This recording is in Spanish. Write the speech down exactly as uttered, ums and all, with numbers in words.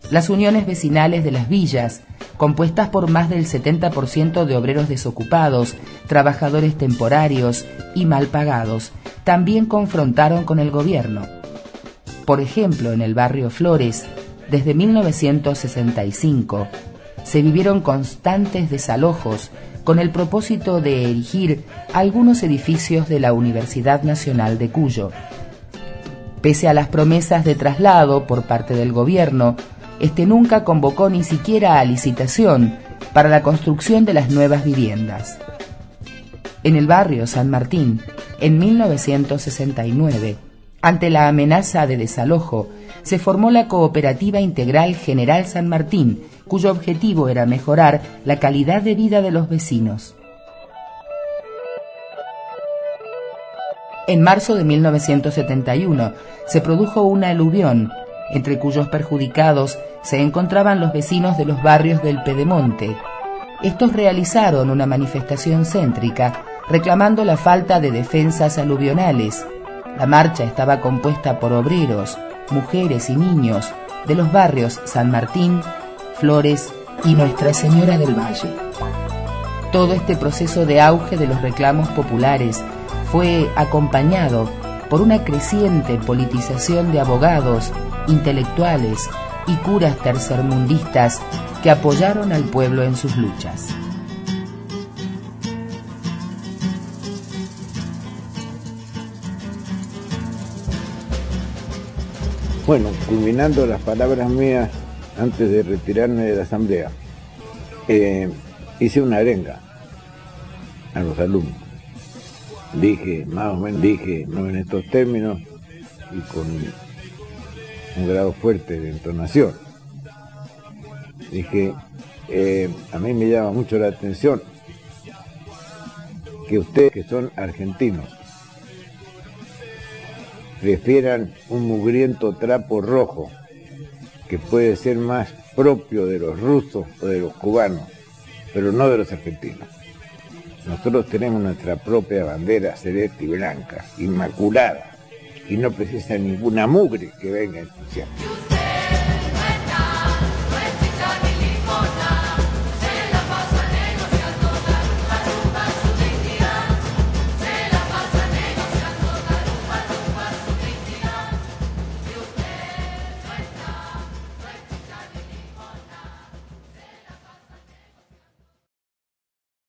las uniones vecinales de las villas, compuestas por más del setenta por ciento de obreros desocupados, trabajadores temporarios y mal pagados, también confrontaron con el gobierno. Por ejemplo, en el barrio Flores, desde mil novecientos sesenta y cinco, se vivieron constantes desalojos con el propósito de erigir algunos edificios de la Universidad Nacional de Cuyo. Pese a las promesas de traslado por parte del gobierno, este nunca convocó ni siquiera a licitación para la construcción de las nuevas viviendas. En el barrio San Martín, en mil novecientos sesenta y nueve, ante la amenaza de desalojo, se formó la Cooperativa Integral General San Martín, cuyo objetivo era mejorar la calidad de vida de los vecinos. En marzo de mil novecientos setenta y uno se produjo una aluvión, entre cuyos perjudicados se encontraban los vecinos de los barrios del Pedemonte. Estos realizaron una manifestación céntrica reclamando la falta de defensas aluvionales. La marcha estaba compuesta por obreros, mujeres y niños de los barrios San Martín, Flores y Nuestra Señora del Valle. Todo este proceso de auge de los reclamos populares fue acompañado por una creciente politización de abogados, intelectuales y curas tercermundistas que apoyaron al pueblo en sus luchas. Bueno, culminando las palabras mías antes de retirarme de la asamblea, eh, hice una arenga a los alumnos. Dije, más o menos, dije, no en estos términos y con un grado fuerte de entonación. Dije, eh, a mí me llama mucho la atención que ustedes, que son argentinos, prefieran un mugriento trapo rojo que puede ser más propio de los rusos o de los cubanos, pero no de los argentinos. Nosotros tenemos nuestra propia bandera celeste y blanca, inmaculada, y no precisa ninguna mugre que venga a ensuciar.